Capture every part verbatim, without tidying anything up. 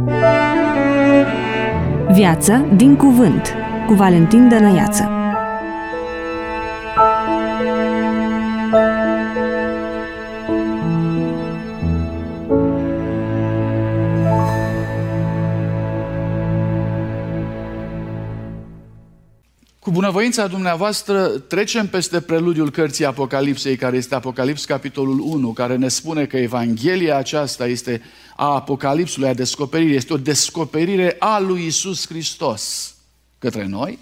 Viață din cuvânt cu Valentin Dănăiață. Cu bunăvoința dumneavoastră trecem peste preludiul cărții Apocalipsei, care este Apocalips, capitolul unu, care ne spune că Evanghelia aceasta este a Apocalipsului, a descoperirii, este o descoperire a lui Iisus Hristos către noi.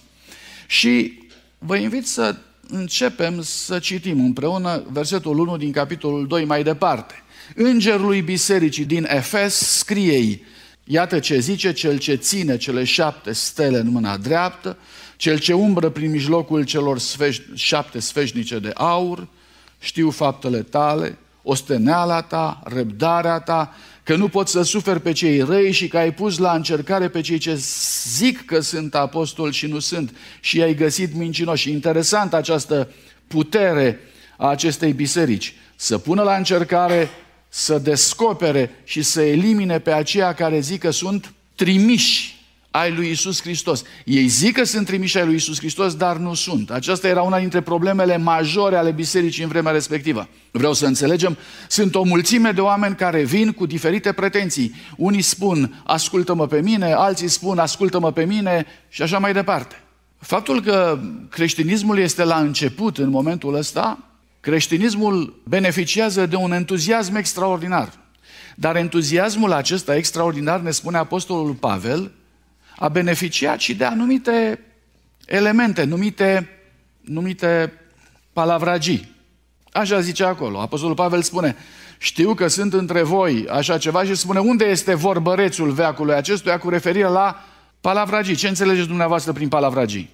Și vă invit să începem să citim împreună versetul unu din capitolul doi mai departe. Îngerului bisericii din Efes scrie-i: iată ce zice cel ce ține cele șapte stele în mâna dreaptă, cel ce umbră prin mijlocul celor sfeș- șapte sfeșnice de aur: știu faptele tale, osteneala ta, răbdarea ta, că nu poți să suferi pe cei răi și că ai pus la încercare pe cei ce zic că sunt apostoli și nu sunt și i-ai găsit mincinoși. Interesant această putere a acestei biserici, să pună la încercare, să descopere și să elimine pe aceia care zic că sunt trimiși ai lui Iisus Hristos. Ei zic că sunt trimiși ai lui Iisus Hristos, dar nu sunt. Aceasta era una dintre problemele majore ale bisericii în vremea respectivă. Vreau să înțelegem, sunt o mulțime de oameni care vin cu diferite pretenții. Unii spun, ascultă-mă pe mine, alții spun, ascultă-mă pe mine și așa mai departe. Faptul că creștinismul este la început în momentul ăsta, creștinismul beneficiază de un entuziasm extraordinar. Dar entuziasmul acesta extraordinar, ne spune apostolul Pavel, a beneficiat și de anumite elemente, numite, numite palavragii. Așa zice acolo. Apostolul Pavel spune: știu că sunt între voi așa ceva, și spune unde este vorbărețul veacului acestuia, cu referire la palavragii. Ce înțelegeți dumneavoastră prin palavragii?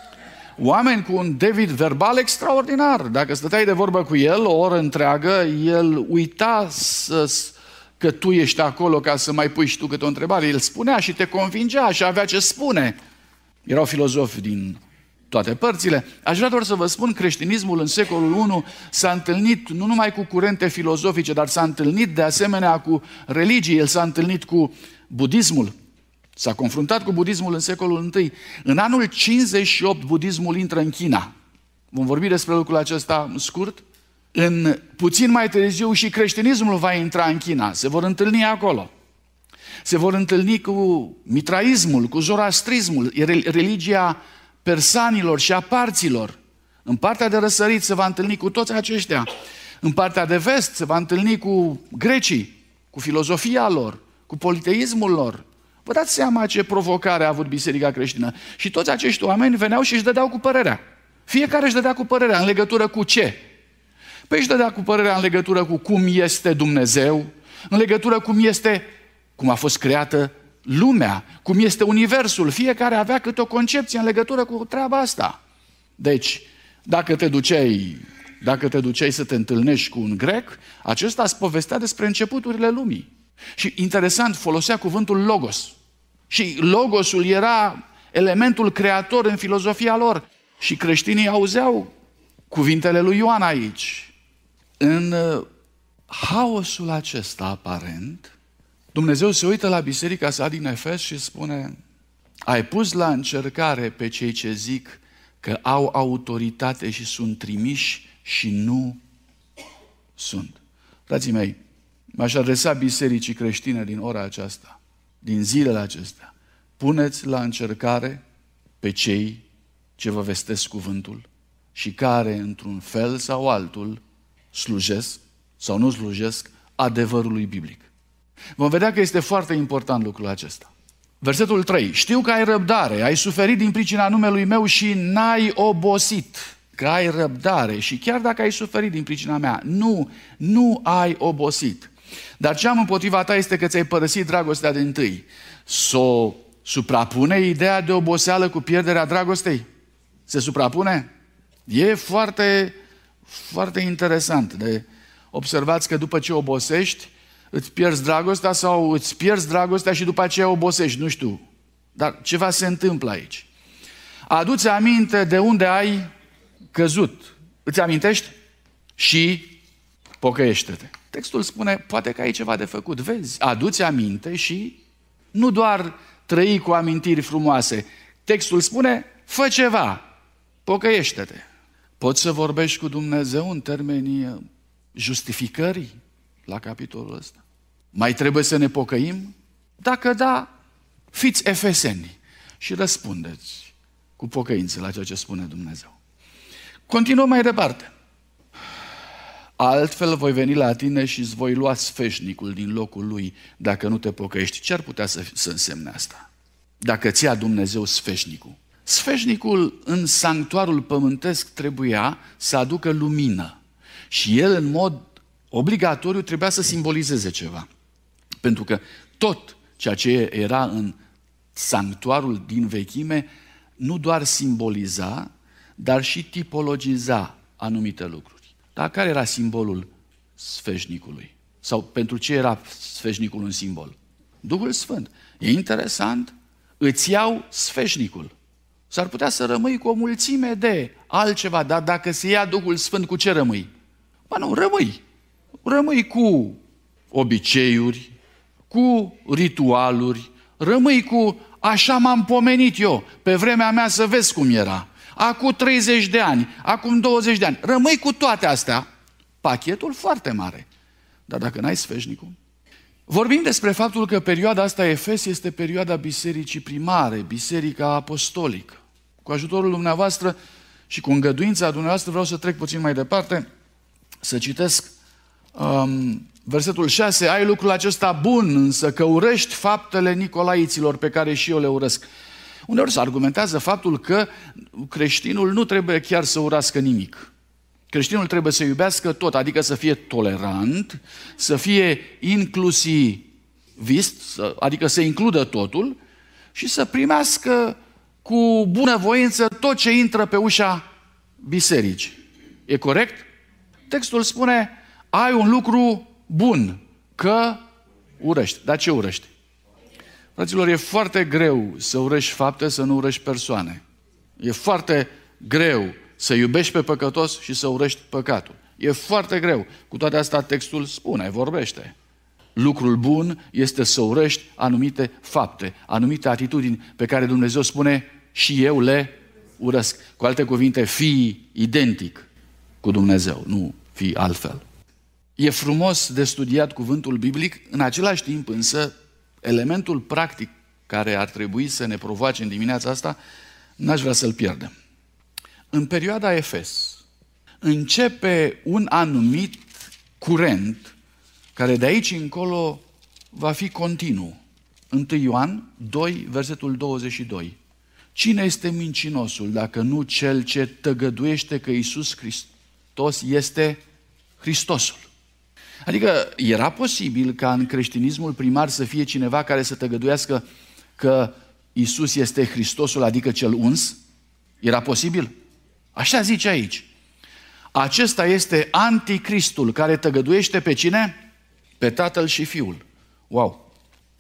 Oameni cu un debit verbal extraordinar. Dacă stăteai de vorbă cu el o oră întreagă, el uita să... că tu ești acolo ca să mai pui și tu câte o întrebare. El spunea și te convingea și avea ce spune. Erau filozofi din toate părțile. Aș vrea doar să vă spun, creștinismul în secolul unu s-a întâlnit nu numai cu curente filozofice, dar s-a întâlnit de asemenea cu religii. El s-a întâlnit cu budismul. S-a confruntat cu budismul în secolul întâi. În anul cincizeci și opt, budismul intră în China. Vom vorbi despre lucrul acesta scurt. În puțin mai târziu și creștinismul va intra în China. Se vor întâlni acolo. Se vor întâlni cu mitraismul, cu zoroastrismul, religia persanilor și a parților. În partea de răsărit se va întâlni cu toți aceștia. În partea de vest se va întâlni cu grecii, cu filozofia lor, cu politeismul lor. Vă dați seama ce provocare a avut biserica creștină. Și toți acești oameni veneau și își dădeau cu părerea. Fiecare își dădea cu părerea în legătură cu ce? Păi își dădea cu părerea în legătură cu cum este Dumnezeu, în legătură cum este, cum a fost creată lumea, cum este universul. Fiecare avea câte o concepție în legătură cu treaba asta. Deci, dacă te duceai, dacă te duceai să te întâlnești cu un grec, acesta îți povestea despre începuturile lumii. Și interesant, folosea cuvântul logos. Și logosul era elementul creator în filozofia lor. Și creștinii auzeau cuvintele lui Ioan aici. În haosul acesta aparent, Dumnezeu se uită la biserica sa din Efes și spune: ai pus la încercare pe cei ce zic că au autoritate și sunt trimiși și nu sunt. Frații mei, m-aș adresa bisericii creștine din ora aceasta, din zilele acestea: puneți la încercare pe cei ce vă vestesc cuvântul și care, într-un fel sau altul, slujesc sau nu slujesc adevărului biblic. Vom vedea că este foarte important lucrul acesta. Versetul trei. Știu că ai răbdare, ai suferit din pricina numelui meu și n-ai obosit. Că ai răbdare și chiar dacă ai suferit din pricina mea, nu, nu ai obosit. Dar ce am împotriva ta este că ți-ai părăsit dragostea de întâi. S-o suprapune ideea de oboseală cu pierderea dragostei? Se suprapune? E foarte, foarte interesant de observați că după ce obosești, îți pierzi dragostea sau îți pierzi dragostea și după aceea obosești, nu știu. Dar ceva se întâmplă aici. Adu-ți aminte de unde ai căzut. Îți amintești? Și pocăiește-te. Textul spune, poate că ai ceva de făcut. Vezi, adu-ți aminte și Nu doar trăi cu amintiri frumoase. Textul spune, fă ceva, pocăiește-te. Poți să vorbești cu Dumnezeu în termenii justificării la capitolul ăsta? Mai trebuie să ne pocăim? Dacă da, fiți efeseni și răspundeți cu pocăință la ceea ce spune Dumnezeu. Continuăm mai departe. Altfel voi veni la tine și îți voi lua sfeșnicul din locul lui dacă nu te pocăiești. Ce ar putea să, să însemne asta? Dacă ți-a Dumnezeu sfeșnicul. Sfeșnicul în sanctuarul pământesc trebuia să aducă lumină. Și el în mod obligatoriu trebuia să simbolizeze ceva. Pentru că tot ceea ce era în sanctuarul din vechime nu doar simboliza, dar și tipologiza anumite lucruri. Dar care era simbolul sfeșnicului? Sau pentru ce era sfeșnicul un simbol? Duhul Sfânt. E interesant, îți iau sfeșnicul. S-ar putea să rămâi cu o mulțime de altceva, dar dacă se ia Duhul Sfânt, cu ce rămâi? Ba nu, rămâi. Rămâi cu obiceiuri, cu ritualuri, rămâi cu așa m-am pomenit eu, pe vremea mea să vezi cum era. Acum treizeci de ani, acum douăzeci de ani. Rămâi cu toate astea. Pachetul foarte mare. Dar dacă n-ai sfeșnicul? Vorbim despre faptul că perioada asta Efes este perioada bisericii primare, biserica apostolică. Cu ajutorul dumneavoastră și cu îngăduința dumneavoastră vreau să trec puțin mai departe, să citesc um, versetul șase. Ai lucrul acesta bun, însă că urăști faptele nicolaiților pe care și eu le urăsc. Uneori se argumentează faptul că creștinul nu trebuie chiar să urască nimic. Creștinul trebuie să iubească tot, adică să fie tolerant, să fie inclusivist, adică să includă totul și să primească cu bunăvoință tot ce intră pe ușa bisericii. E corect? Textul spune, ai un lucru bun, că urăști. Dar ce urăști? Fraților, e foarte greu să urăști fapte, să nu urăști persoane. E foarte greu să iubești pe păcătos și să urăști păcatul. E foarte greu. Cu toate astea textul spune, vorbește. Lucrul bun este să urăști anumite fapte, anumite atitudini pe care Dumnezeu spune și eu le urăsc. Cu alte cuvinte, fii identic cu Dumnezeu, nu fii altfel. E frumos de studiat cuvântul biblic, în același timp însă elementul practic care ar trebui să ne provoace în dimineața asta, n-aș vrea să-l pierdem. În perioada Efes începe un anumit curent care de aici încolo va fi continuu. întâi Ioan doi, versetul douăzeci și doi. Cine este mincinosul dacă nu cel ce tăgăduiește că Iisus Hristos este Hristosul? Adică era posibil ca în creștinismul primar să fie cineva care să tăgăduiască că Iisus este Hristosul, adică cel uns? Era posibil? Așa zice aici. Acesta este anticristul care tăgăduiește pe cine? Pe Tatăl și Fiul. Wow!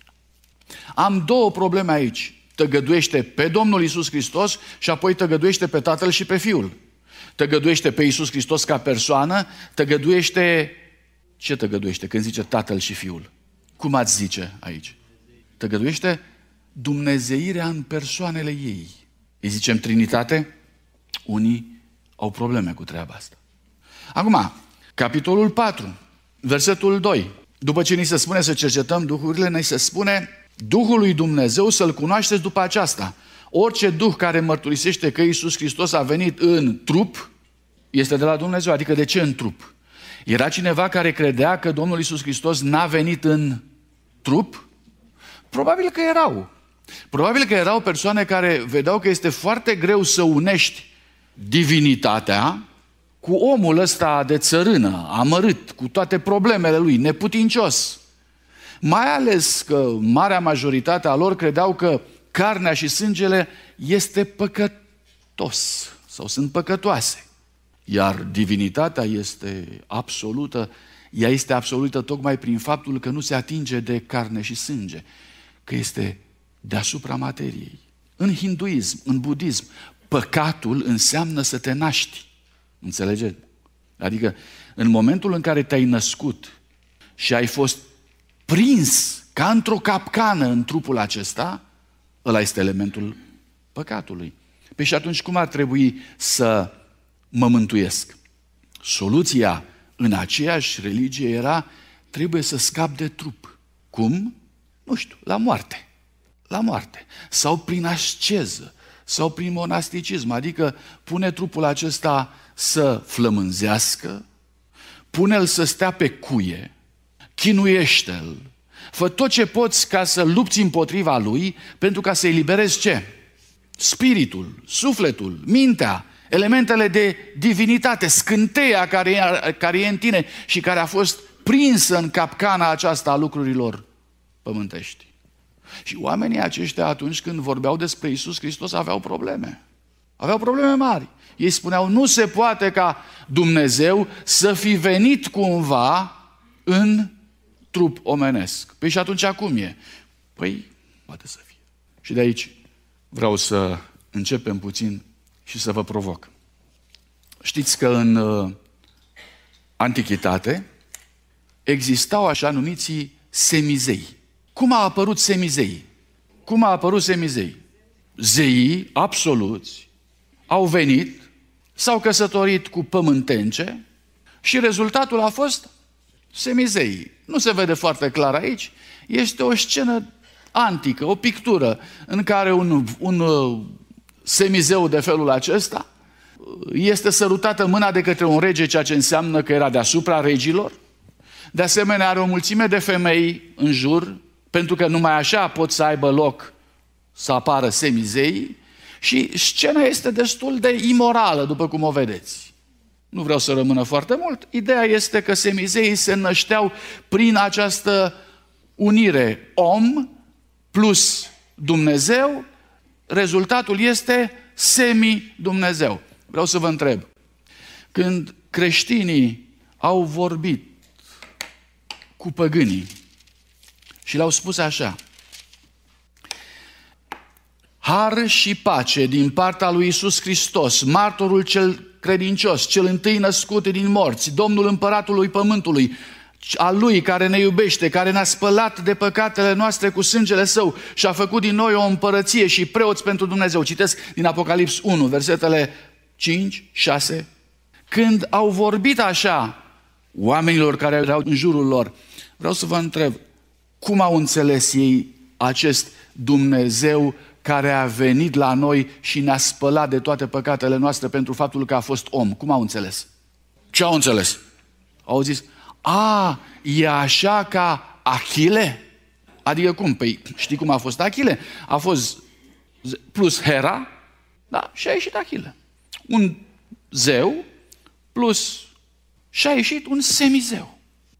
Am două probleme aici. Tăgăduiește pe Domnul Iisus Hristos și apoi tăgăduiește pe Tatăl și pe Fiul. Tăgăduiește pe Iisus Hristos ca persoană, tăgăduiește... Ce tăgăduiește când zice Tatăl și Fiul? Cum ați zice aici? Tăgăduiește dumnezeirea în persoanele ei. Îi zicem Trinitate? Unii au probleme cu treaba asta. Acum, capitolul patru, versetul doi. După ce ni se spune să cercetăm duhurile, ni se spune Duhul lui Dumnezeu să-L cunoașteți după aceasta. Orice duh care mărturisește că Iisus Hristos a venit în trup, este de la Dumnezeu. Adică de ce în trup? Era cineva care credea că Domnul Iisus Hristos n-a venit în trup? Probabil că erau. Probabil că erau persoane care vedeau că este foarte greu să unești divinitatea cu omul ăsta de țărână, amărât, cu toate problemele lui, neputincios. Mai ales că marea majoritate a lor credeau că carnea și sângele este păcătos sau sunt păcătoase. Iar divinitatea este absolută, ea este absolută tocmai prin faptul că nu se atinge de carne și sânge, că este deasupra materiei. În hinduism, în budism, păcatul înseamnă să te naști. Înțelegeți? Adică în momentul în care te-ai născut și ai fost prins ca într-o capcană în trupul acesta, ăla este elementul păcatului. Păi și atunci cum ar trebui să mă mântuiesc? Soluția în aceeași religie era: trebuie să scap de trup. Cum? Nu știu, la moarte. La moarte. Sau prin asceză, sau prin monasticism, adică pune trupul acesta să flămânzească, pune-l să stea pe cuie, chinuiește-l, fă tot ce poți ca să lupți împotriva lui, pentru ca să eliberezi ce? Spiritul, sufletul, mintea, elementele de divinitate, scânteia care e, care e în tine și care a fost prinsă în capcana aceasta a lucrurilor pământești. Și oamenii aceștia, atunci când vorbeau despre Iisus Hristos, aveau probleme. Aveau probleme mari. Ei spuneau: nu se poate ca Dumnezeu să fi venit cumva în trup omenesc. Păi și atunci cum e? Păi, poate să fie. Și de aici vreau să începem puțin și să vă provoc. Știți că în uh, Antichitate existau așa numiții semizei. Cum a apărut semizei? Cum a apărut semizei? Zeii absoluți au venit, s-au căsătorit cu pământence și rezultatul a fost semizei. Nu se vede foarte clar aici. Este o scenă antică, o pictură în care un, un semizeu de felul acesta este sărutată mâna de către un rege, ceea ce înseamnă că era deasupra regilor. De asemenea, are o mulțime de femei în jur, pentru că numai așa pot să aibă loc să apară semizei, și scena este destul de imorală, după cum o vedeți. Nu vreau să rămână foarte mult. Ideea este că semizeii se nășteau prin această unire om plus Dumnezeu. Rezultatul este semi-Dumnezeu. Vreau să vă întreb, când creștinii au vorbit cu păgânii și le-au spus așa: har și pace din partea lui Iisus Hristos, martorul cel credincios, cel întâi născut din morți, Domnul împăratului pământului, al lui care ne iubește, care ne-a spălat de păcatele noastre cu sângele său și a făcut din noi o împărăție și preoți pentru Dumnezeu. Citesc din Apocalips unu, versetele cinci, șase. Când au vorbit așa oamenilor care erau în jurul lor, vreau să vă întreb, cum au înțeles ei acest Dumnezeu care a venit la noi și ne-a spălat de toate păcatele noastre pentru faptul că a fost om? Cum au înțeles? Ce au înțeles? Au zis: a, e așa ca Achille? Adică cum? Păi știi cum a fost Achille? A fost plus Hera, da, și a ieșit Achille. Un zeu plus și a ieșit un semizeu.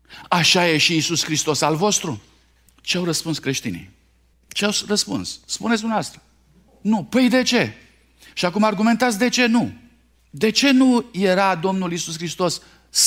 Așa e și Iisus Hristos al vostru? Ce au răspuns creștinii? Ce au răspuns? Spuneți dumneavoastră. Nu. Păi de ce? Și acum argumentați de ce nu. De ce nu era Domnul Iisus Hristos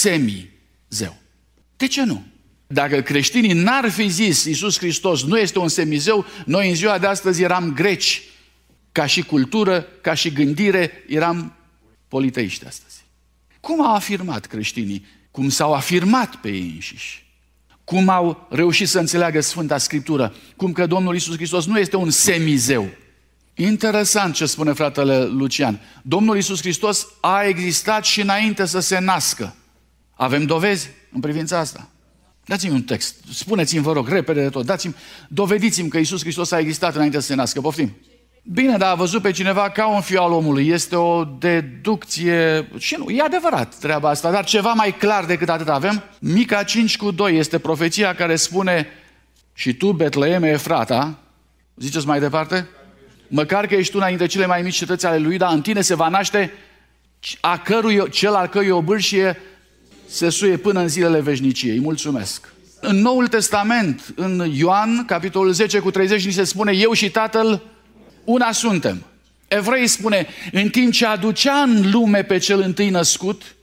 semi-zeu? De ce nu? Dacă creștinii n-ar fi zis Iisus Hristos nu este un semizeu, noi în ziua de astăzi eram greci. Ca și cultură, ca și gândire, eram politeiști astăzi. Cum au afirmat creștinii? Cum s-au afirmat pe ei înșiși? Cum au reușit să înțeleagă Sfânta Scriptură? Cum că Domnul Iisus Hristos nu este un semizeu. Interesant ce spune fratele Lucian. Domnul Iisus Hristos a existat și înainte să se nască. Avem dovezi în privința asta? Dați-mi un text. Spuneți-mi, vă rog, repede de tot. Dați-mi, dovediți-mi că Iisus Hristos a existat înainte să se nască. Poftim. Bine, dar a văzut pe cineva ca un fiu al omului. Este o deducție și nu, e adevărat treaba asta, dar ceva mai clar decât atât avem. Mica cinci cu doi este profeția care spune: și tu, Betleeme Efrata, ziceți mai departe, măcar că ești una dintre cele mai mici cetăți ale lui, dar în tine se va naște a cărui, cel al cărui obârșie se suie până în zilele veșniciei. Mulțumesc. În Noul Testament, în Ioan, capitolul zece cu treizeci, ni se spune: eu și Tatăl una suntem. Evrei spune: în timp ce aducea în lume pe cel întâi născut.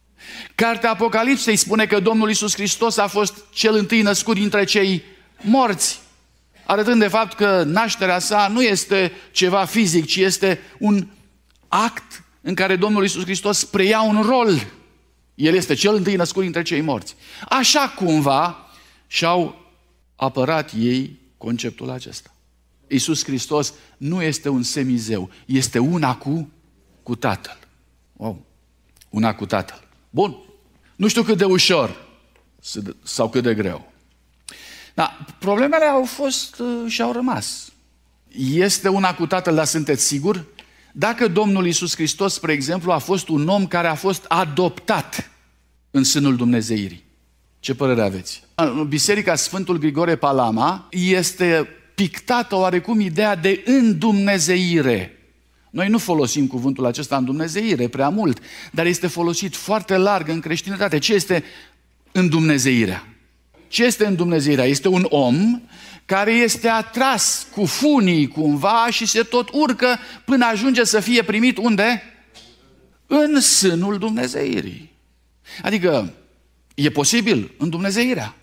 Cartea Apocalipsei spune că Domnul Iisus Hristos a fost cel întâi născut dintre cei morți, arătând de fapt că nașterea sa nu este ceva fizic, ci este un act în care Domnul Iisus Hristos preia un rol. El este cel întâi născut dintre cei morți. Așa cumva și-au apărat ei conceptul acesta. Iisus Hristos nu este un semizeu, este una cu, cu Tatăl. Wow. Una cu Tatăl. Bun. Nu știu cât de ușor sau cât de greu. Da, problemele au fost și au rămas. Este una cu Tatăl, dar sunteți siguri? Dacă Domnul Iisus Hristos, spre exemplu, a fost un om care a fost adoptat în sânul Dumnezeirii, ce părere aveți? În Biserica Sfântul Grigore Palama este pictată oarecum ideea de îndumnezeire. Noi nu folosim cuvântul acesta îndumnezeire prea mult, dar este folosit foarte larg în creștinătate. Ce este îndumnezeirea? Ce este îndumnezeirea? Este un om care este atras cu funii cumva și se tot urcă până ajunge să fie primit unde? În sânul Dumnezeirii. Adică e posibil îndumnezeirea.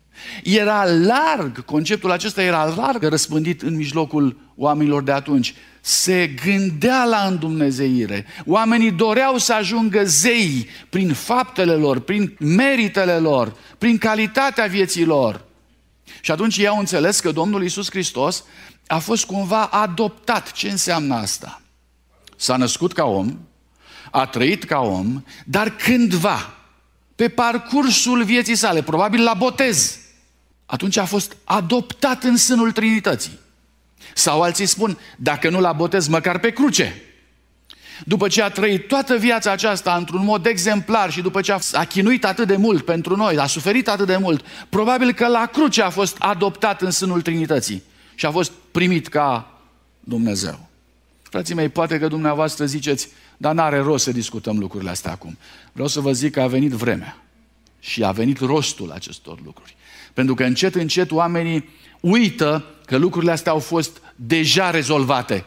Era larg, conceptul acesta era larg răspândit în mijlocul oamenilor de atunci. Se gândea la îndumnezeire. Oamenii doreau să ajungă zei prin faptele lor, prin meritele lor, prin calitatea vieții lor. Și atunci ei au înțeles că Domnul Iisus Hristos a fost cumva adoptat. Ce înseamnă asta? S-a născut ca om, a trăit ca om, dar cândva, pe parcursul vieții sale, probabil la botez, atunci a fost adoptat în sânul Trinității. Sau alții spun, dacă nu la botez, măcar pe cruce. După ce a trăit toată viața aceasta într-un mod exemplar și după ce a chinuit atât de mult pentru noi, a suferit atât de mult, probabil că la cruce a fost adoptat în sânul Trinității și a fost primit ca Dumnezeu. Frații mei, poate că dumneavoastră ziceți, dar n-are rost să discutăm lucrurile astea acum. Vreau să vă zic că a venit vremea și a venit rostul acestor lucruri. Pentru că încet, încet oamenii uită că lucrurile astea au fost deja rezolvate.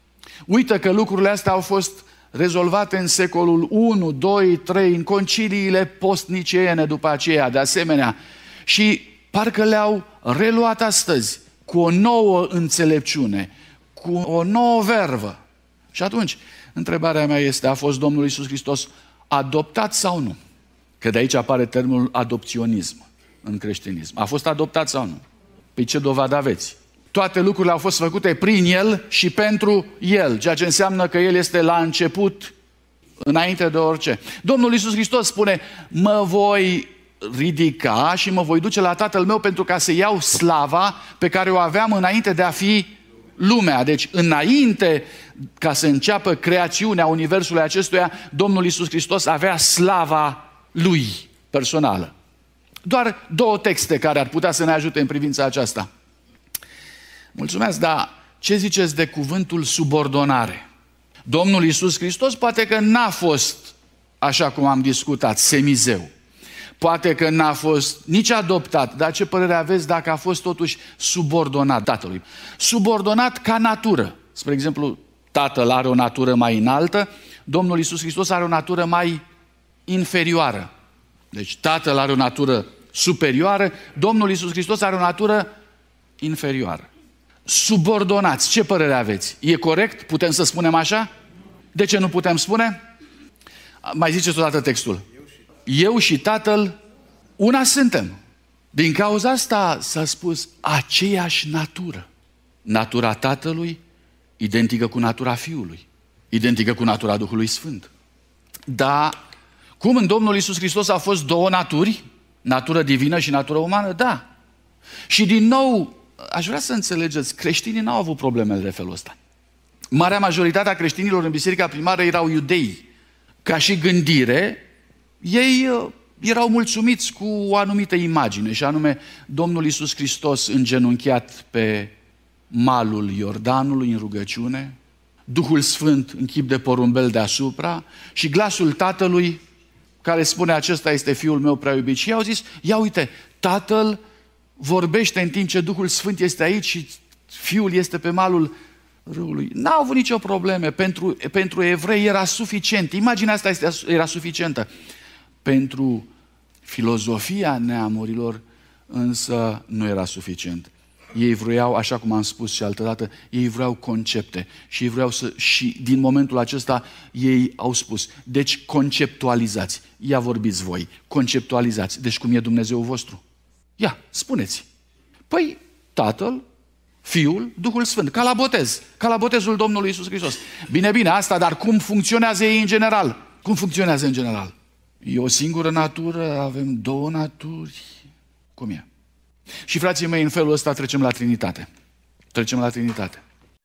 Uită că lucrurile astea au fost rezolvate în secolul unu, doi, trei, în conciliile post-niceene după aceea, de asemenea. Și parcă le-au reluat astăzi cu o nouă înțelepciune, cu o nouă vervă. Și atunci, întrebarea mea este, a fost Domnul Iisus Hristos adoptat sau nu? Că de aici apare termenul adopționism în creștinism. A fost adoptat sau nu? Păi ce dovadă aveți? Toate lucrurile au fost făcute prin El și pentru El, ceea ce înseamnă că El este la început, înainte de orice. Domnul Iisus Hristos spune, mă voi ridica și mă voi duce la Tatăl meu pentru ca să iau slava pe care o aveam înainte de a fi lumea. Deci înainte ca să înceapă creațiunea universului acestuia, Domnul Iisus Hristos avea slava Lui personală. Doar două texte care ar putea să ne ajute în privința aceasta. Mulțumesc, dar ce ziceți de cuvântul subordonare? Domnul Iisus Hristos poate că n-a fost, așa cum am discutat, semizeu. Poate că n-a fost nici adoptat, dar ce părere aveți dacă a fost totuși subordonat Tatălui? Subordonat ca natură. Spre exemplu, Tatăl are o natură mai înaltă, Domnul Iisus Hristos are o natură mai inferioară. Deci Tatăl are o natură superioară, Domnul Iisus Hristos are o natură inferioară. Subordonați, ce părere aveți? E corect? Putem să spunem așa? De ce nu putem spune? Mai ziceți odată textul. Eu și Tatăl una suntem. Din cauza asta s-a spus aceeași natură. Natura Tatălui identică cu natura Fiului, identică cu natura Duhului Sfânt. Dar cum în Domnul Iisus Hristos au fost două naturi, natură divină și natură umană? Da. Și din nou, aș vrea să înțelegeți, creștinii n-au avut problemele de felul ăsta. Marea majoritate a creștinilor în biserica primară erau iudei. Ca și gândire, ei erau mulțumiți cu o anumită imagine, și anume Domnul Iisus Hristos îngenunchiat pe malul Iordanului în rugăciune, Duhul Sfânt în chip de porumbel deasupra și glasul Tatălui care spune, acesta este Fiul meu prea iubit. Și ei au zis, ia uite, Tatăl vorbește în timp ce Duhul Sfânt este aici și Fiul este pe malul râului. N-au avut nicio problemă. Pentru, pentru evrei era suficient. Imaginea asta este, era suficientă. Pentru filozofia neamurilor însă nu era suficient. Ei vreau, așa cum am spus și altădată, ei vreau concepte și ei vreau să, și din momentul acesta ei au spus, deci conceptualizați. Ia vorbiți voi, conceptualizați. Deci cum e Dumnezeu vostru? Ia, spuneți. Păi, Tatăl, Fiul, Duhul Sfânt, ca la botez, ca la botezul Domnului Iisus Hristos. Bine, bine, asta, dar cum funcționează ei în general? Cum funcționează în general? E o singură natură, avem două naturi. Cum e? Și frații mei, în felul ăsta trecem la Trinitate. Trecem la Trinitate.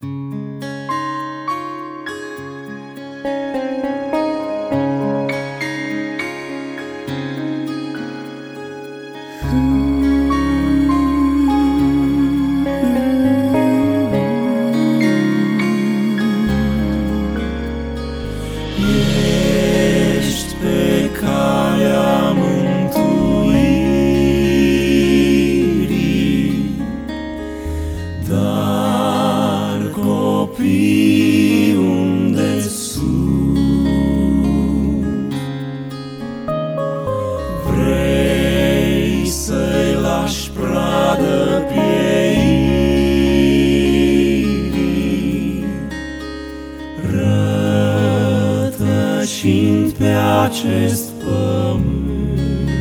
Acest pământ,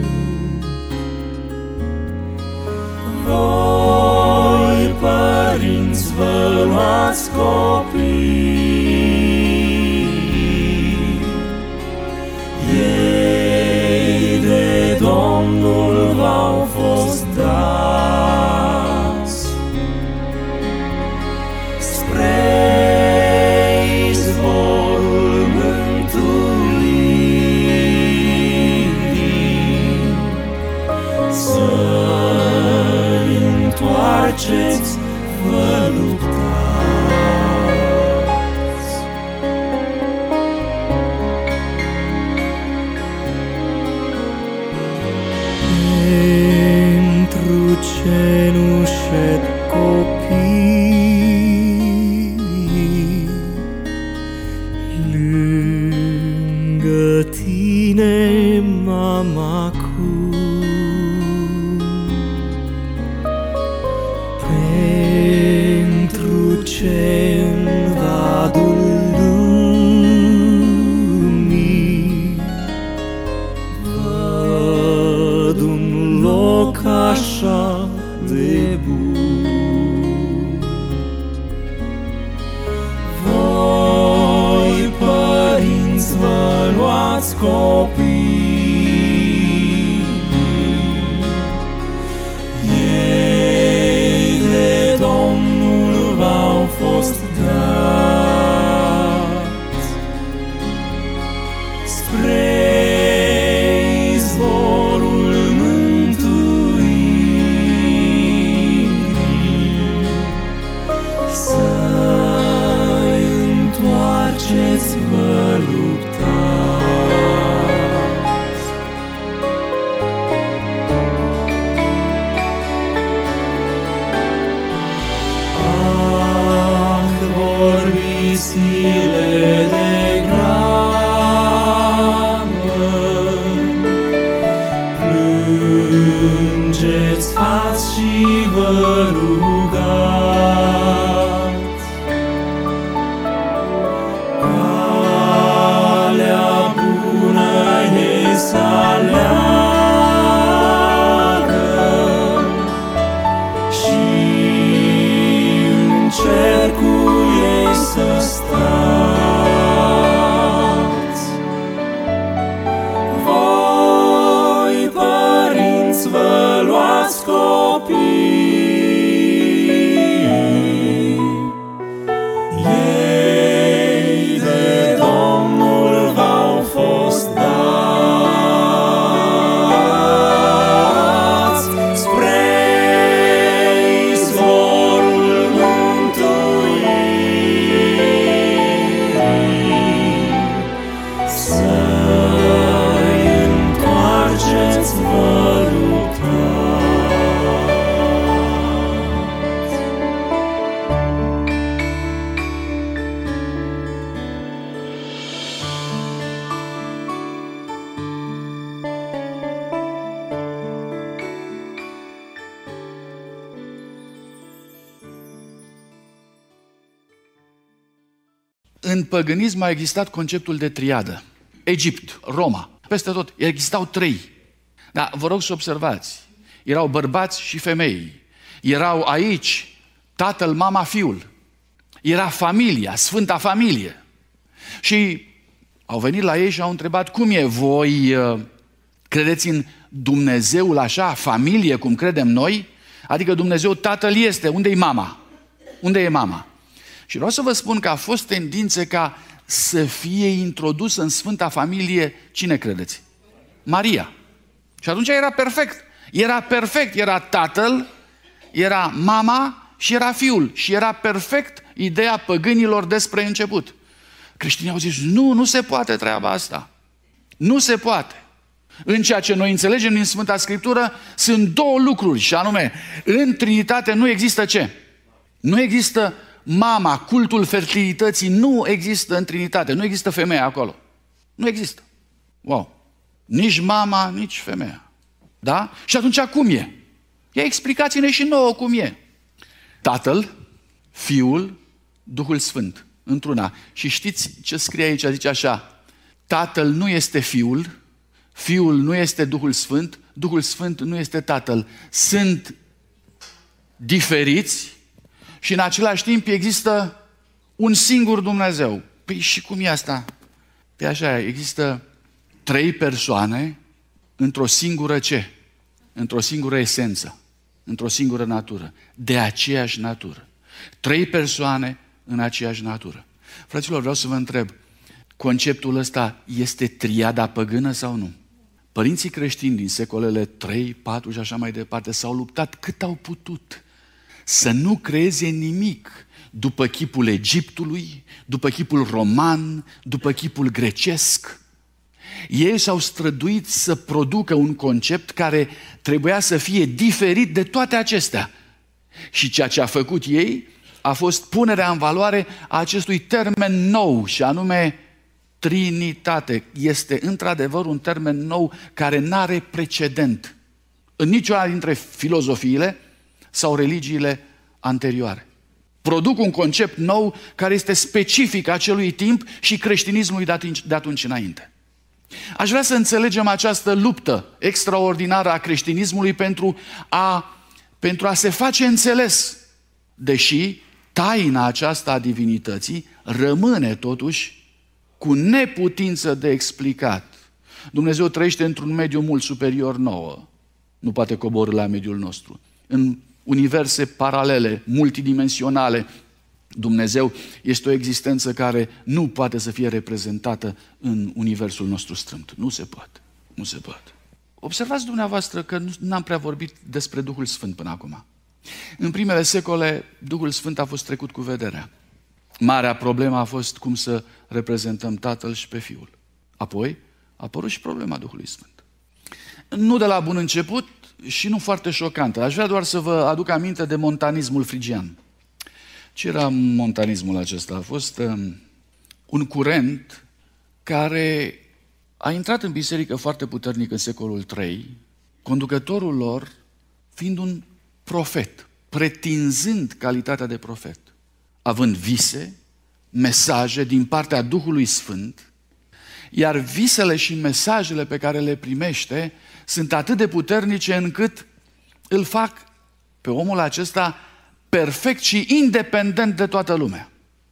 voi, părinți, vă luați copii, ei de Domnul v-au fost dați, spre izvorul întoarceți, vă luptați. Pentru cenușet copii, lângă tine, mama, ce în vadul lumii văd un loc așa de bun. Voi, părinți, vă luați copii, ei de Domnul v-au fost dați, spre izvorul mântuirii, să-i întoarceți, vă luptați. Zile de grabă, plângeți, ați și vă rugați. Calea bună e să aleagă și în cercul ei să stați. Voi, părinți, vă luați copii, ei de Domnul v-au fost dați, spre izvorul mântuirii, să-i întoarceți, vă luptați. În păgânism a existat conceptul de triadă. Egipt, Roma, peste tot existau trei. Dar vă rog să observați, erau bărbați și femei, Erau aici tatăl, mama, fiul. Era familia, sfânta familie. Și au venit la ei și au întrebat: cum e, voi credeți în Dumnezeul așa, familie, cum credem noi? Adică Dumnezeu Tatăl este, unde e mama? Unde e mama? Și vreau să vă spun că a fost tendințe ca să fie introdus în Sfânta Familie, cine credeți? Maria. Și atunci era perfect. Era perfect, era tatăl, era mama și era fiul. Și era perfect ideea păgânilor despre început. Creștinii au zis: nu, nu se poate treaba asta. Nu se poate. În ceea ce noi înțelegem din Sfânta Scriptură sunt două lucruri, și anume, în Trinitate nu există ce? Nu există mama, cultul fertilității nu există în Trinitate, nu există femeia acolo. Nu există. Wow. Nici mama, nici femeia. Da? Și atunci cum e? Ia explicați-ne și nouă cum e. Tatăl, Fiul, Duhul Sfânt, într-una. Și știți ce scrie aici? Zice așa: Tatăl nu este Fiul, Fiul nu este Duhul Sfânt, Duhul Sfânt nu este Tatăl. Sunt diferiți și în același timp există un singur Dumnezeu. Păi și cum e asta? Păi așa, există trei persoane într-o singură ce? Într-o singură esență, într-o singură natură, de aceeași natură. Trei persoane în aceeași natură. Fraților, vreau să vă întreb, conceptul ăsta este triada păgână sau nu? Părinții creștini din secolele trei, patru și așa mai departe s-au luptat cât au putut să nu creeze nimic după chipul Egiptului, după chipul roman, după chipul grecesc. Ei s-au străduit să producă un concept care trebuia să fie diferit de toate acestea. Și ceea ce a făcut ei a fost punerea în valoare a acestui termen nou, și anume Trinitate. Este într-adevăr un termen nou care n-are precedent în niciuna dintre filozofiile sau religiile anterioare. Produc un concept nou care este specific acelui timp și creștinismului de atunci înainte. Aș vrea să înțelegem această luptă extraordinară a creștinismului pentru a, pentru a se face înțeles, deși taina aceasta a divinității rămâne totuși cu neputință de explicat. Dumnezeu trăiește într-un mediu mult superior nouă. Nu poate coborî la mediul nostru. În universe paralele, multidimensionale, Dumnezeu este o existență care nu poate să fie reprezentată în universul nostru strâmt. Nu se poate. Nu se poate. Observați dumneavoastră că nu am prea vorbit despre Duhul Sfânt până acum. În primele secole, Duhul Sfânt a fost trecut cu vederea. Marea problemă a fost cum să reprezentăm Tatăl și pe Fiul. Apoi a apărut și problema Duhului Sfânt. Nu de la bun început și nu foarte șocantă. Aș vrea doar să vă aduc aminte de montanismul frigian. Ce era montanismul acesta? A fost um, un curent care a intrat în biserică foarte puternic în secolul trei, conducătorul lor fiind un profet, pretinzând calitatea de profet, având vise, mesaje din partea Duhului Sfânt, iar visele și mesajele pe care le primește sunt atât de puternice încât îl fac pe omul acesta perfect și independent de toată lumea.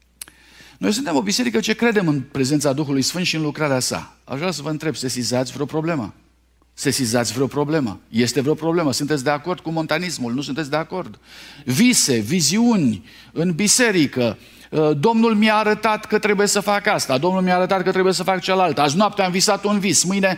Noi suntem o biserică ce credem în prezența Duhului Sfânt și în lucrarea sa. Aș vrea să vă întreb, sesizați vreo problemă? Sesizați vreo problemă? Este vreo problemă? Sunteți de acord cu montanismul? Nu sunteți de acord? Vise, viziuni în biserică. Domnul mi-a arătat că trebuie să fac asta, Domnul mi-a arătat că trebuie să fac cealaltă. Azi noapte am visat un vis, mâine...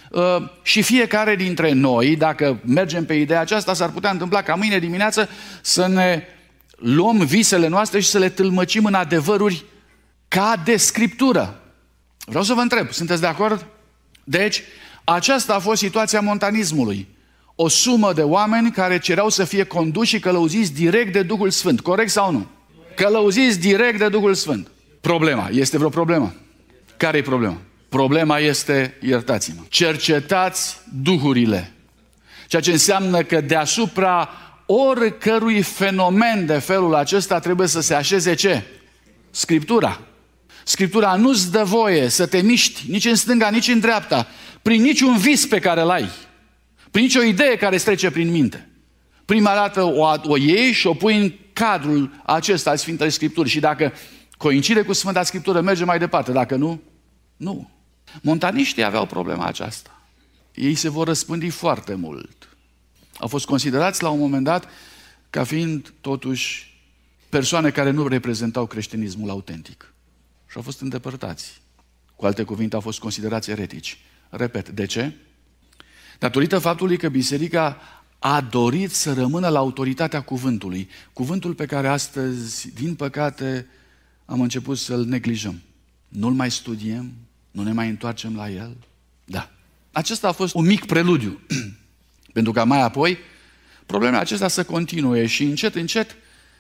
Și fiecare dintre noi, dacă mergem pe ideea aceasta, s-ar putea întâmpla ca mâine dimineață să ne luăm visele noastre și să le tâlmăcim în adevăruri ca de Scriptură. Vreau să vă întreb, sunteți de acord? Deci, aceasta a fost situația montanismului. O sumă de oameni care cereau să fie conduși și călăuziți direct de Duhul Sfânt. Corect sau nu? Călăuziți direct de Duhul Sfânt. Problema. Este vreo problemă? Care e problema? Problema este, iertați-mă, cercetați duhurile. Ceea ce înseamnă că deasupra oricărui fenomen de felul acesta trebuie să se așeze ce? Scriptura. Scriptura nu-ți dă voie să te miști nici în stânga, nici în dreapta, prin niciun vis pe care îl ai, prin nicio idee care îți trece prin minte. Prima dată o, o iei și o pui în cadrul acesta al Sfintei Scripturi și dacă coincide cu Sfânta Scriptură, merge mai departe. Dacă nu, nu. Montaniștii aveau problema aceasta. Ei se vor răspândi foarte mult. Au fost considerați la un moment dat ca fiind totuși persoane care nu reprezentau creștinismul autentic. Și au fost îndepărtați. Cu alte cuvinte, au fost considerați eretici. Repet, de ce? Datorită faptului că biserica a dorit să rămână la autoritatea cuvântului. Cuvântul pe care astăzi, din păcate, am început să-l neglijăm. Nu-l mai studiem, nu ne mai întoarcem la el. Da. Acesta a fost un mic preludiu. Pentru ca mai apoi problema acesta să continue și încet, încet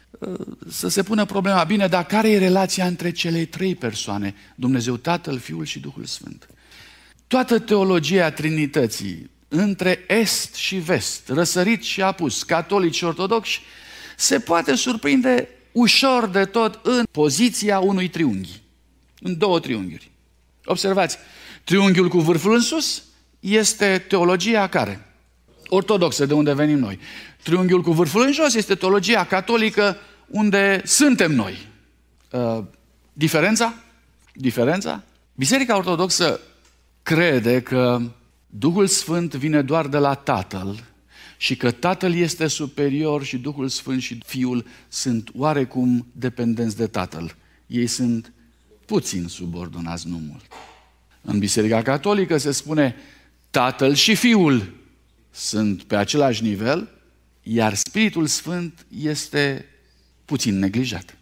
să se pună problema, bine, dar care e relația între cele trei persoane? Dumnezeu Tatăl, Fiul și Duhul Sfânt. Toată teologia Trinității, între est și vest, răsărit și apus, catolici și ortodoxi, se poate surprinde ușor de tot în poziția unui triunghi, în două triunghiuri. Observați, triunghiul cu vârful în sus este teologia care? Ortodoxă, de unde venim noi. Triunghiul cu vârful în jos este teologia catolică, unde suntem noi. Uh, diferența? Diferența? Biserica Ortodoxă crede că Duhul Sfânt vine doar de la Tatăl și că Tatăl este superior și Duhul Sfânt și Fiul sunt oarecum dependenți de Tatăl. Ei sunt puțin subordonați, nu mult. În Biserica Catolică se spune Tatăl și Fiul sunt pe același nivel, iar Spiritul Sfânt este puțin neglijat.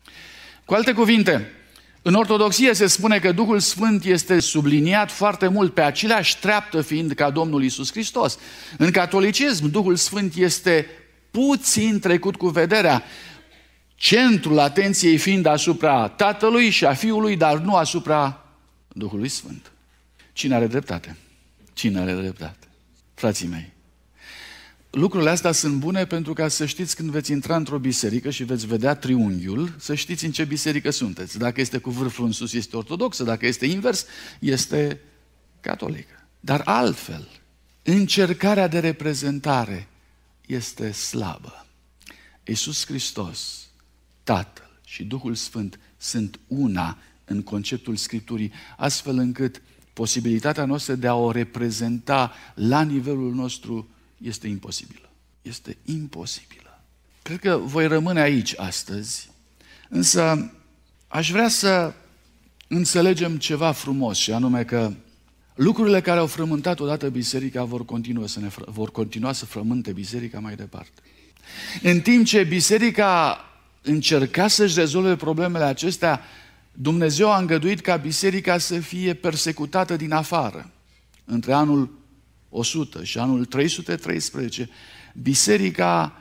Cu alte cuvinte, în Ortodoxie se spune că Duhul Sfânt este subliniat foarte mult pe aceleași treaptă fiind ca Domnul Iisus Hristos. În catolicism, Duhul Sfânt este puțin trecut cu vederea, centrul atenției fiind asupra Tatălui și a Fiului, dar nu asupra Duhului Sfânt. Cine are dreptate? Cine are dreptate? Frații mei, lucrurile astea sunt bune pentru ca să știți când veți intra într-o biserică și veți vedea triunghiul, să știți în ce biserică sunteți. Dacă este cu vârful în sus, este ortodoxă, dacă este invers, este catolică. Dar altfel, încercarea de reprezentare este slabă. Iisus Hristos, Tatăl și Duhul Sfânt sunt una în conceptul Scripturii, astfel încât posibilitatea noastră de a o reprezenta la nivelul nostru este imposibilă. Este imposibilă. Cred că voi rămâne aici astăzi, însă aș vrea să înțelegem ceva frumos, și anume că lucrurile care au frământat odată biserica vor continua să, ne, vor continua să frământe biserica mai departe. În timp ce biserica încerca să-și rezolve problemele acestea, Dumnezeu a îngăduit ca biserica să fie persecutată din afară. Între anul o sută și anul trei sute treisprezece, biserica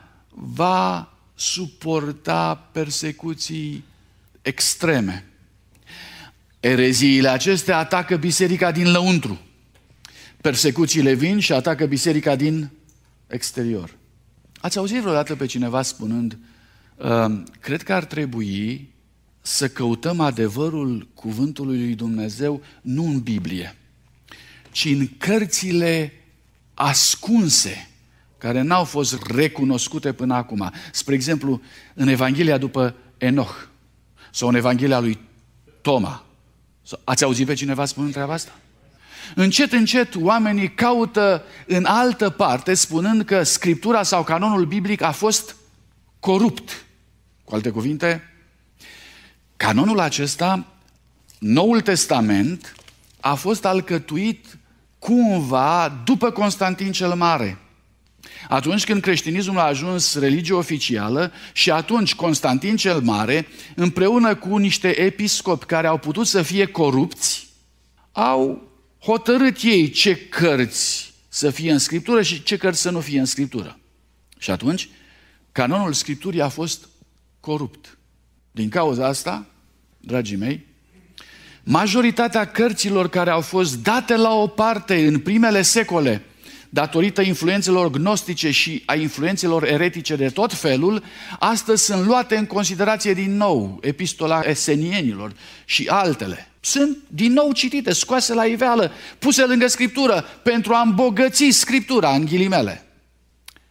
va suporta persecuții extreme. Ereziile acestea atacă biserica din lăuntru. Persecuțiile vin și atacă biserica din exterior. Ați auzit vreodată pe cineva spunând, cred că ar trebui să căutăm adevărul cuvântului lui Dumnezeu nu în Biblie, ci în cărțile ascunse, care n-au fost recunoscute până acum. Spre exemplu, în Evanghelia după Enoch sau în Evanghelia lui Toma. Ați auzit pe cineva spunând treaba asta? Încet, încet, oamenii caută în altă parte, spunând că Scriptura sau canonul biblic a fost corupt. Cu alte cuvinte, canonul acesta, Noul Testament, a fost alcătuit cumva după Constantin cel Mare. Atunci când creștinismul a ajuns religie oficială și atunci Constantin cel Mare, împreună cu niște episcopi care au putut să fie corupți, au hotărât ei ce cărți să fie în Scriptură și ce cărți să nu fie în Scriptură. Și atunci, canonul Scripturii a fost corupt. Din cauza asta, dragii mei, majoritatea cărților care au fost date la o parte în primele secole, datorită influențelor gnostice și a influențelor eretice de tot felul, astăzi sunt luate în considerație din nou, epistola Esenienilor și altele. Sunt din nou citite, scoase la iveală, puse lângă Scriptură pentru a îmbogăți Scriptura, în ghilimele.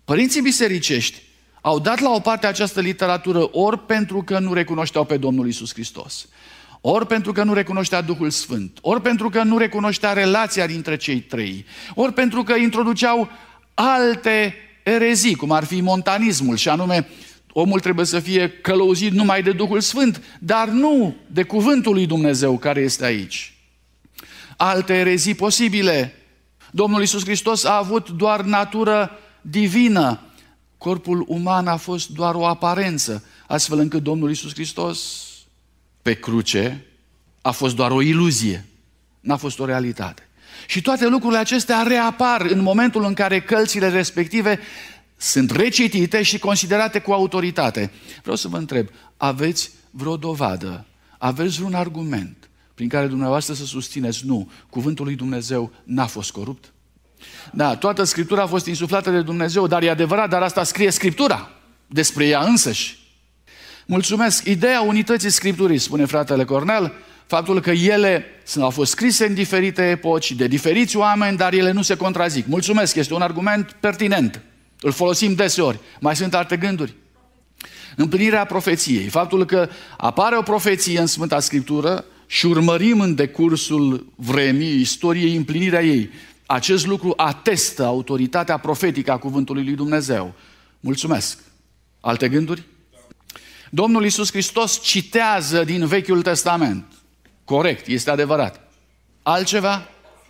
Părinții bisericești au dat la o parte această literatură ori pentru că nu recunoșteau pe Domnul Iisus Hristos, ori pentru că nu recunoștea Duhul Sfânt, ori pentru că nu recunoștea relația dintre cei trei, ori pentru că introduceau alte erezii, cum ar fi montanismul, și anume omul trebuie să fie călăuzit numai de Duhul Sfânt, dar nu de cuvântul lui Dumnezeu care este aici. Alte erezii posibile. Domnul Iisus Hristos a avut doar natură divină. Corpul uman a fost doar o aparență, astfel încât Domnul Iisus Hristos pe cruce a fost doar o iluzie, n-a fost o realitate. Și toate lucrurile acestea reapar în momentul în care cărțile respective sunt recitite și considerate cu autoritate. Vreau să vă întreb, aveți vreo dovadă, aveți vreun argument prin care dumneavoastră să susțineți, nu, cuvântul lui Dumnezeu n-a fost corupt? Da, toată Scriptura a fost insuflată de Dumnezeu, dar e adevărat, dar asta scrie Scriptura despre ea însăși. Mulțumesc. Ideea unității Scripturii, spune fratele Cornel, faptul că ele au fost scrise în diferite epoci, de diferiți oameni, dar ele nu se contrazic. Mulțumesc, este un argument pertinent. Îl folosim deseori. Mai sunt alte gânduri? Împlinirea profeției. Faptul că apare o profeție în Sfânta Scriptură și urmărim în decursul vremii, istoriei, împlinirea ei. Acest lucru atestă autoritatea profetică a cuvântului lui Dumnezeu. Mulțumesc. Alte gânduri? Domnul Iisus Hristos citează din Vechiul Testament. Corect, este adevărat. Altceva?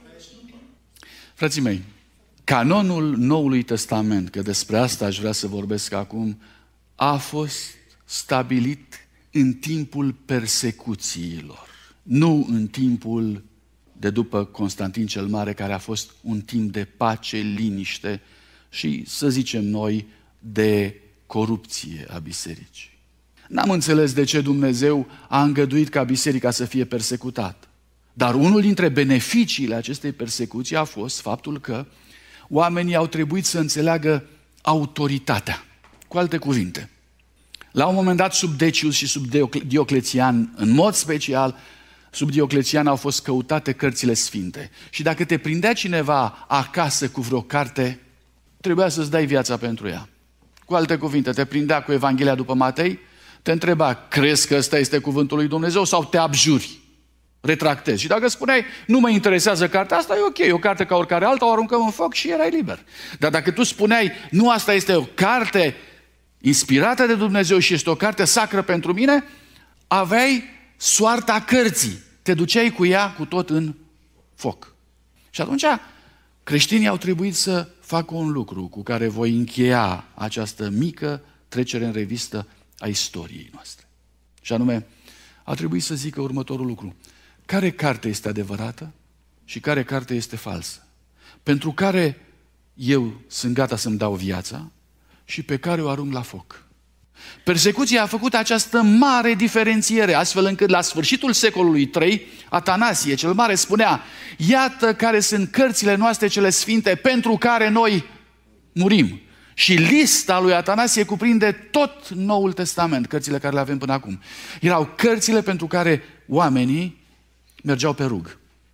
Frații mei, canonul Noului Testament, că despre asta aș vrea să vorbesc acum, a fost stabilit în timpul persecuțiilor, nu în timpul de după Constantin cel Mare, care a fost un timp de pace, liniște și, să zicem noi, de corupție a bisericii. N-am înțeles de ce Dumnezeu a îngăduit ca biserica să fie persecutată. Dar unul dintre beneficiile acestei persecuții a fost faptul că oamenii au trebuit să înțeleagă autoritatea. Cu alte cuvinte, la un moment dat sub Decius și sub Dioclețian, în mod special, sub Dioclețian au fost căutate cărțile sfinte. Și dacă te prindea cineva acasă cu vreo carte, trebuia să-ți dai viața pentru ea. Cu alte cuvinte, te prindea cu Evanghelia după Matei, te întreba, crezi că ăsta este cuvântul lui Dumnezeu sau te abjuri? Retractezi. Și dacă spuneai, nu mă interesează cartea asta, e ok, e o carte ca oricare alta, o aruncăm în foc și erai liber. Dar dacă tu spuneai, nu, asta este o carte inspirată de Dumnezeu și este o carte sacră pentru mine, aveai soarta cărții. Te duceai cu ea cu tot în foc. Și atunci creștinii au trebuit să facă un lucru cu care voi încheia această mică trecere în revistă a istoriei noastre. Și anume, a trebuit să zică următorul lucru. Care carte este adevărată și care carte este falsă? Pentru care eu sunt gata să-mi dau viața și pe care o arunc la foc. Persecuția a făcut această mare diferențiere, astfel încât la sfârșitul secolului trei, Atanasie cel Mare spunea, iată care sunt cărțile noastre cele sfinte pentru care noi murim. Și lista lui Atanasie cuprinde tot Noul Testament, cărțile care le avem până acum. Erau cărțile pentru care oamenii mergeau pe rug.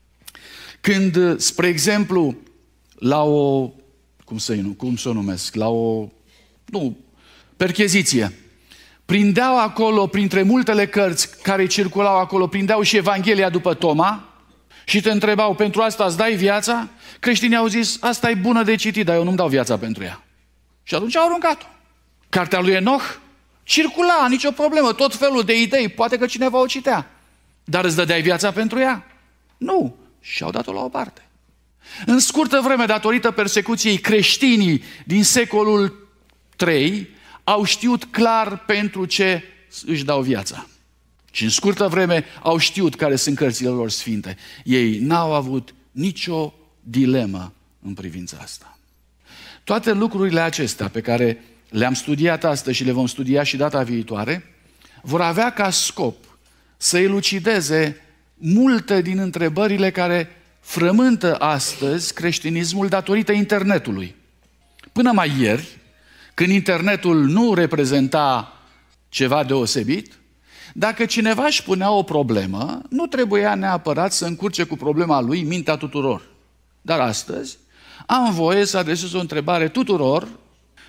Când, spre exemplu, la o, cum să, cum să o numesc, la o, nu, percheziție, prindeau acolo, printre multele cărți care circulau acolo, prindeau și Evanghelia după Toma și te întrebau, pentru asta îți dai viața? Creștinii au zis, asta e bună de citit, dar eu nu-mi dau viața pentru ea. Și atunci au aruncat-o. Cartea lui Enoch circula, nicio problemă, tot felul de idei, poate că cineva o citea. Dar îți dădeai viața pentru ea? Nu. Și au dat-o la o parte. În scurtă vreme, datorită persecuției, creștinii din secolul trei au știut clar pentru ce își dau viața. Și în scurtă vreme au știut care sunt cărțile lor sfinte. Ei n-au avut nicio dilemă în privința asta. Toate lucrurile acestea pe care le-am studiat astăzi și le vom studia și data viitoare, vor avea ca scop să elucideze multe din întrebările care frământă astăzi creștinismul datorită internetului. Până mai ieri, când internetul nu reprezenta ceva deosebit, dacă cineva își punea o problemă, nu trebuia neapărat să încurce cu problema lui mintea tuturor. Dar astăzi am voie să adresez o întrebare tuturor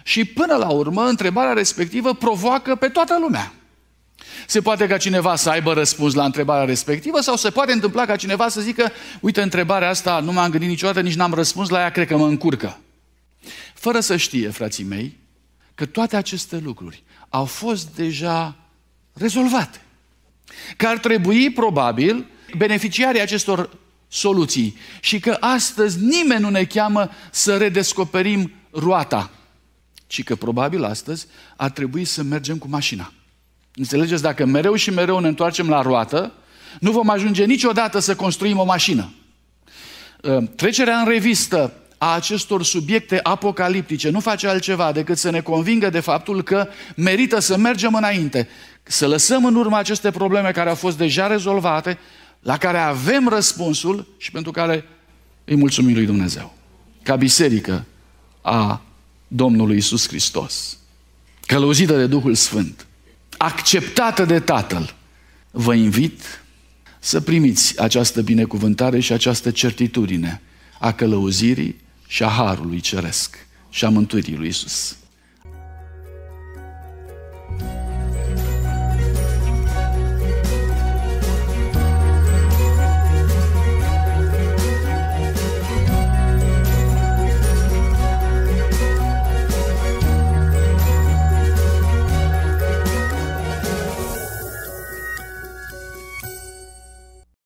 și până la urmă întrebarea respectivă provoacă pe toată lumea. Se poate ca cineva să aibă răspuns la întrebarea respectivă sau se poate întâmpla ca cineva să zică: uite, întrebarea asta nu m-am gândit niciodată, nici n-am răspuns la ea, cred că mă încurcă. Fără să știe, frații mei, că toate aceste lucruri au fost deja rezolvate. Că ar trebui, probabil, beneficiarii acestor soluții și că astăzi nimeni nu ne cheamă să redescoperim roata, ci că probabil astăzi ar trebui să mergem cu mașina. Înțelegeți? Dacă mereu și mereu ne întoarcem la roată, nu vom ajunge niciodată să construim o mașină. Trecerea în revistă a acestor subiecte apocaliptice nu face altceva decât să ne convingă de faptul că merită să mergem înainte, să lăsăm în urmă aceste probleme care au fost deja rezolvate, la care avem răspunsul și pentru care îi mulțumim lui Dumnezeu. Ca biserică a Domnului Iisus Hristos, călăuzită de Duhul Sfânt, acceptată de Tatăl, vă invit să primiți această binecuvântare și această certitudine a călăuzirii și a harului ceresc și a mântuirii lui Iisus.